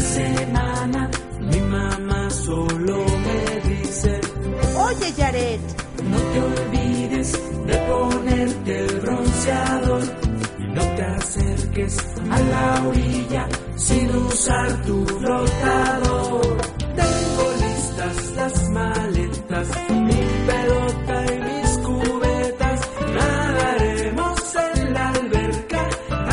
semana mi mamá solo me dice: Oye, Yaret, no te olvides de ponerte el bronceador y no te acerques a la orilla sin usar tu flotador.